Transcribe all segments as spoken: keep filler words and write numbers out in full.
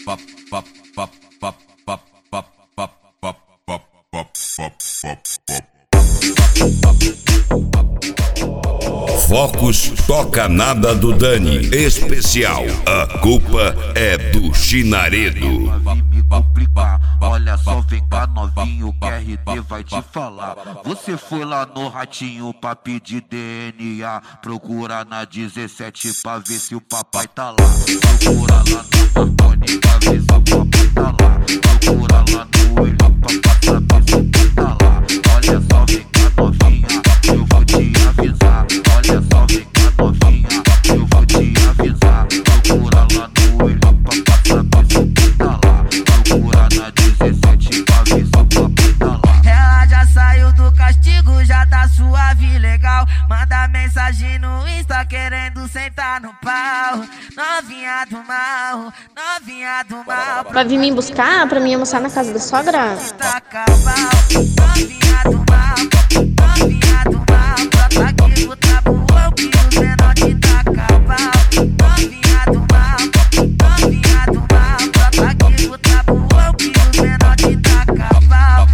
Focus Toca Nada do Dani especial. A culpa é do Chinaredo. Olha só, vem cá novinho, que R D vai te falar. Você foi lá no Ratinho pra pedir D N A. Procura na dezessete pra ver se o papai tá lá. Procura lá no Marconi pra ver se o papai tá lá. Procura lá no William pra saber se o papai tá lá. Olha só, vem cá novinha, eu vou te avisar. Olha só, vem cá novinha, eu vou te avisar. Procura lá no William pra saber se o papai tá lá. Procura na dezessete pra ver se o papai tá lá. Ela já saiu do castigo, já tá suave, legal. Manda mensagem no Insta querendo sentar no pau. Novinha do mal, novinha do mal. Vai vir me buscar pra me almoçar na casa da sogra? Novinha do mal, novinha do mal. Brota aqui pro tabuão que os menor te taca pau. Novinha do mal, novinha do mal. Brota aqui pro tabuão que os menor te taca pau.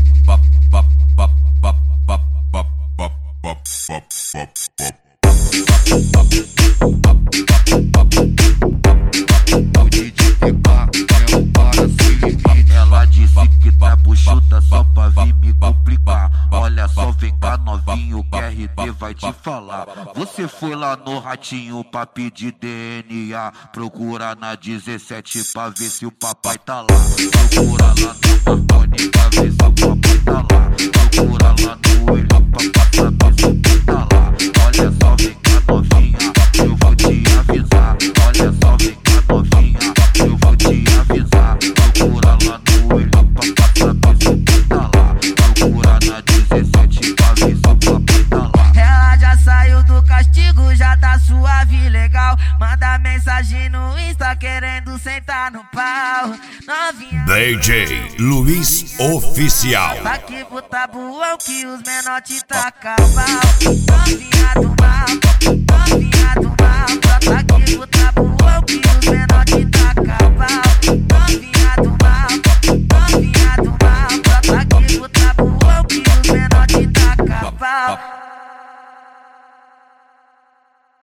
O D J P K é o para se ligar. Ela disse que tá buchuda só pra vir me complicar. Olha só, vem cá novinho, que R D vai te falar. Você foi lá no Ratinho pra pedir D N A. Procura na dezessete pra ver se o papai tá lá. Procura lá no Marconi pra ver se o papai tá lá. Procura lá no William pra saber se o papai tá lá. Olha só, vem cá novinha, eu vou te avisar. Olha só, vem cá novinha, eu vou te avisar. Procura lá no William pra saber se o papai tá lá. Procura na dezessete pra ver se o papai tá lá. Ela já saiu do castigo, já tá suave, legal. Manda mensagem no Insta querendo sentar no pau. Novinha D J Luiz Oficial. tá aqui pro tabuão que os menor te taca pau. Novinha do mal,